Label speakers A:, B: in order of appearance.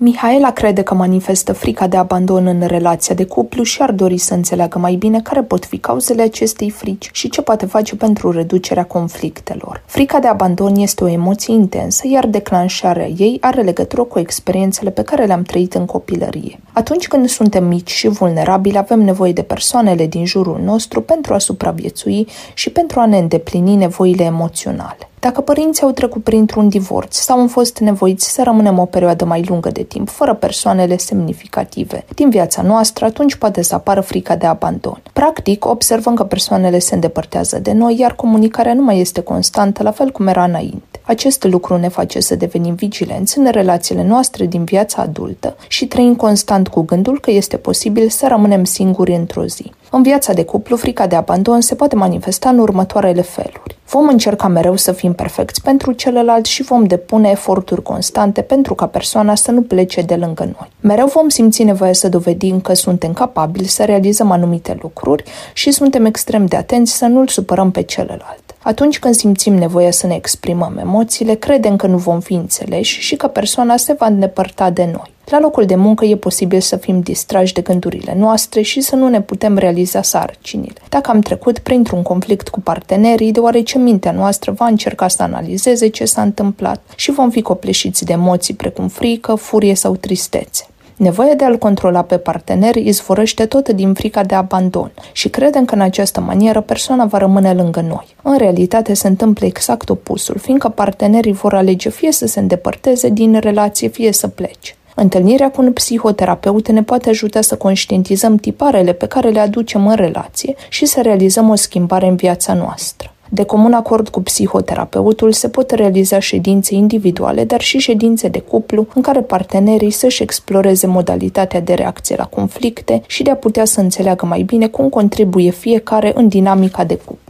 A: Mihaela crede că manifestă frica de abandon în relația de cuplu și ar dori să înțeleagă mai bine care pot fi cauzele acestei frici și ce poate face pentru reducerea conflictelor. Frica de abandon este o emoție intensă, iar declanșarea ei are legătură cu experiențele pe care le-am trăit în copilărie. Atunci când suntem mici și vulnerabili, avem nevoie de persoanele din jurul nostru pentru a supraviețui și pentru a ne îndeplini nevoile emoționale. Dacă părinții au trecut printr-un divorț sau au fost nevoiți să rămânem o perioadă mai lungă de timp fără persoanele semnificative din viața noastră, atunci poate să apară frica de abandon. Practic, observăm că persoanele se îndepărtează de noi, iar comunicarea nu mai este constantă, la fel cum era înainte. Acest lucru ne face să devenim vigilenți în relațiile noastre din viața adultă și trăim constant cu gândul că este posibil să rămânem singuri într-o zi. În viața de cuplu, frica de abandon se poate manifesta în următoarele feluri. Vom încerca mereu să fim perfecți pentru celălalt și vom depune eforturi constante pentru ca persoana să nu plece de lângă noi. Mereu vom simți nevoia să dovedim că suntem capabili să realizăm anumite lucruri și suntem extrem de atenți să nu-l supărăm pe celălalt. Atunci când simțim nevoia să ne exprimăm emoțiile, credem că nu vom fi înțeleși și că persoana se va îndepărta de noi. La locul de muncă e posibil să fim distrași de gândurile noastre și să nu ne putem realiza sarcinile. Dacă am trecut printr-un conflict cu partenerii, deoarece mintea noastră va încerca să analizeze ce s-a întâmplat și vom fi copleșiți de emoții precum frică, furie sau tristețe. Nevoia de a-l controla pe partener izvorăște tot din frica de abandon și credem că în această manieră persoana va rămâne lângă noi. În realitate se întâmplă exact opusul, fiindcă partenerii vor alege fie să se îndepărteze din relație, fie să plece. Întâlnirea cu un psihoterapeut ne poate ajuta să conștientizăm tiparele pe care le aducem în relație și să realizăm o schimbare în viața noastră. De comun acord cu psihoterapeutul se pot realiza ședințe individuale, dar și ședințe de cuplu în care partenerii să-și exploreze modalitatea de reacție la conflicte și de a putea să înțeleagă mai bine cum contribuie fiecare în dinamica de cuplu.